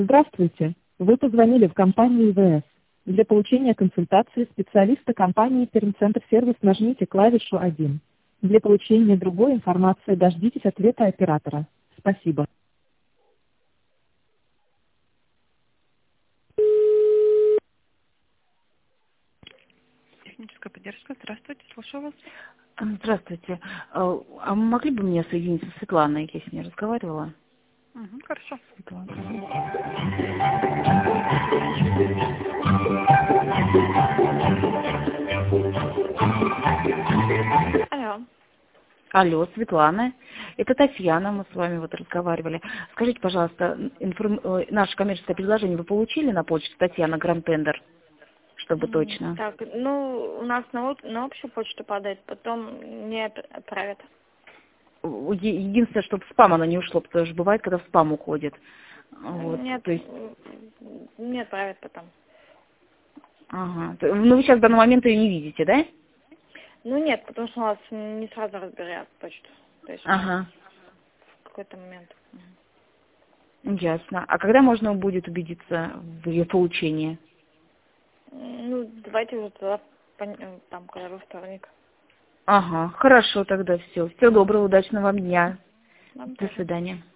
Здравствуйте. Вы позвонили в компанию ИВС. Для получения консультации специалиста компании Пермцентр Сервис нажмите клавишу 1. Для получения другой информации дождитесь ответа оператора. Спасибо. Техническая поддержка. Здравствуйте, слушаю вас. Здравствуйте. А могли бы меня соединить со Светланой, я с ней разговаривала? Хорошо. Светлана. Алло. Алло, Светлана. Это Татьяна, мы с вами вот разговаривали. Скажите, пожалуйста, наше коммерческое предложение вы получили на почту Татьяна Грантендер, чтобы точно? Так, ну, у нас на общую почту падает, потом не отправят. Единственное, чтобы в спам оно не ушло, потому что бывает, когда в спам уходит. Вот, Нет, то есть... не отправят потом. Ага. Ну, вы сейчас в данный момент ее не видите, да? Ну, нет, потому что у нас не сразу разбирают почту. То есть Ага. в какой-то момент. Ясно. А когда можно будет убедиться в ее получении? Ну, давайте уже тогда, там, когда во вторник. Ага, хорошо тогда все. Всего доброго, удачного вам дня. Вам До тоже. свидания.